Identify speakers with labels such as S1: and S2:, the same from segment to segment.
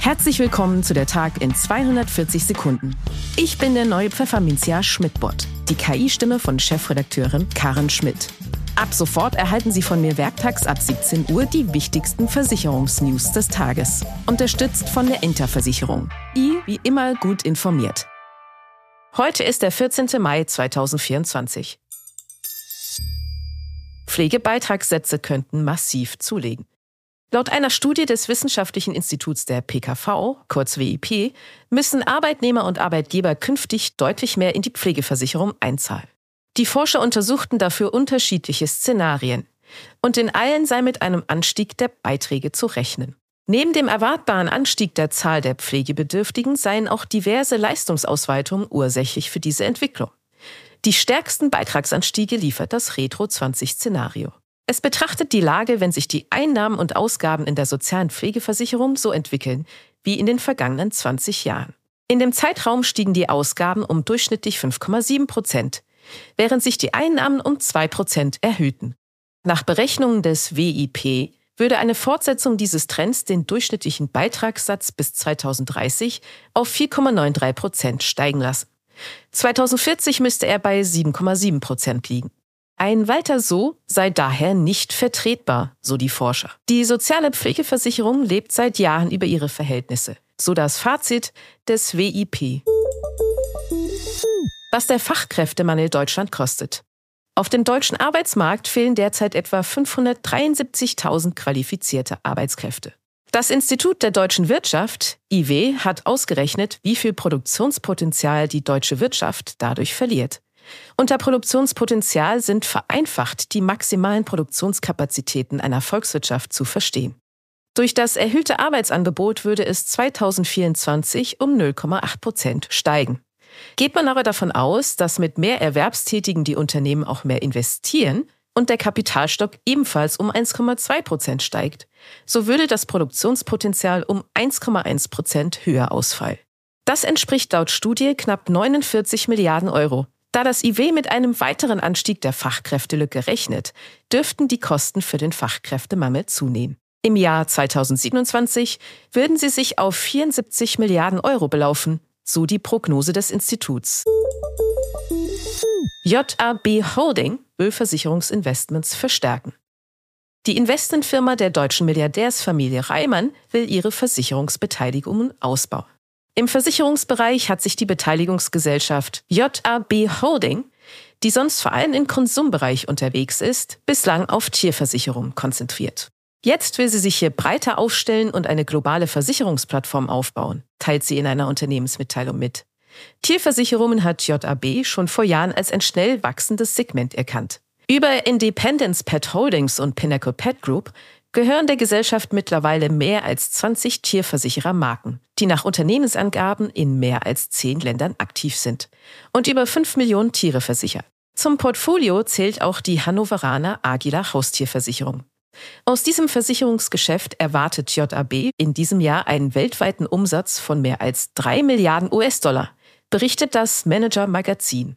S1: Herzlich willkommen zu der Tag in 240 Sekunden. Ich bin der neue Pfefferminzia Schmidt-Bot, die KI-Stimme von Chefredakteurin Karen Schmidt. Ab sofort erhalten Sie von mir werktags ab 17 Uhr die wichtigsten Versicherungsnews des Tages. Unterstützt von der Interversicherung. Wie immer gut informiert. Heute ist der 14. Mai 2024. Pflegebeitragssätze könnten massiv zulegen. Laut einer Studie des Wissenschaftlichen Instituts der PKV, kurz WIP, müssen Arbeitnehmer und Arbeitgeber künftig deutlich mehr in die Pflegeversicherung einzahlen. Die Forscher untersuchten dafür unterschiedliche Szenarien. Und in allen sei mit einem Anstieg der Beiträge zu rechnen. Neben dem erwartbaren Anstieg der Zahl der Pflegebedürftigen seien auch diverse Leistungsausweitungen ursächlich für diese Entwicklung. Die stärksten Beitragsanstiege liefert das Retro-20-Szenario. Es betrachtet die Lage, wenn sich die Einnahmen und Ausgaben in der sozialen Pflegeversicherung so entwickeln wie in den vergangenen 20 Jahren. In dem Zeitraum stiegen die Ausgaben um durchschnittlich 5,7%, während sich die Einnahmen um 2% erhöhten. Nach Berechnungen des WIP würde eine Fortsetzung dieses Trends den durchschnittlichen Beitragssatz bis 2030 auf 4,93% steigen lassen. 2040 müsste er bei 7,7% liegen. Ein weiter so sei daher nicht vertretbar, so die Forscher. Die soziale Pflegeversicherung lebt seit Jahren über ihre Verhältnisse, so das Fazit des WIP. Was der Fachkräftemangel Deutschland kostet. Auf dem deutschen Arbeitsmarkt fehlen derzeit etwa 573.000 qualifizierte Arbeitskräfte. Das Institut der deutschen Wirtschaft, IW, hat ausgerechnet, wie viel Produktionspotenzial die deutsche Wirtschaft dadurch verliert. Unter Produktionspotenzial sind vereinfacht die maximalen Produktionskapazitäten einer Volkswirtschaft zu verstehen. Durch das erhöhte Arbeitsangebot würde es 2024 um 0,8% steigen. Geht man aber davon aus, dass mit mehr Erwerbstätigen die Unternehmen auch mehr investieren und der Kapitalstock ebenfalls um 1,2% steigt, so würde das Produktionspotenzial um 1,1% höher ausfallen. Das entspricht laut Studie knapp 49 Milliarden Euro. Da das IW mit einem weiteren Anstieg der Fachkräftelücke rechnet, dürften die Kosten für den Fachkräftemangel zunehmen. Im Jahr 2027 würden sie sich auf 74 Milliarden Euro belaufen, so die Prognose des Instituts. JAB Holding will Versicherungsinvestments verstärken. Die Investmentfirma der deutschen Milliardärsfamilie Reimann will ihre Versicherungsbeteiligungen ausbauen. Im Versicherungsbereich hat sich die Beteiligungsgesellschaft JAB Holding, die sonst vor allem im Konsumbereich unterwegs ist, bislang auf Tierversicherungen konzentriert. Jetzt will sie sich hier breiter aufstellen und eine globale Versicherungsplattform aufbauen, teilt sie in einer Unternehmensmitteilung mit. Tierversicherungen hat JAB schon vor Jahren als ein schnell wachsendes Segment erkannt. Über Independence Pet Holdings und Pinnacle Pet Group gehören der Gesellschaft mittlerweile mehr als 20 Tierversicherer-Marken, die nach Unternehmensangaben in mehr als 10 Ländern aktiv sind und über 5 Millionen Tiere versichern. Zum Portfolio zählt auch die Hannoveraner Agila Haustierversicherung. Aus diesem Versicherungsgeschäft erwartet JAB in diesem Jahr einen weltweiten Umsatz von mehr als 3 Milliarden US-Dollar, berichtet das Manager Magazin.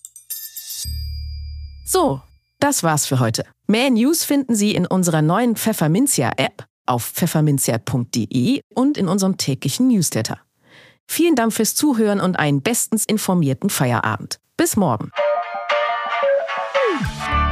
S1: So, das war's für heute. Mehr News finden Sie in unserer neuen Pfefferminzia-App, auf pfefferminzia.de und in unserem täglichen Newsletter. Vielen Dank fürs Zuhören und einen bestens informierten Feierabend. Bis morgen.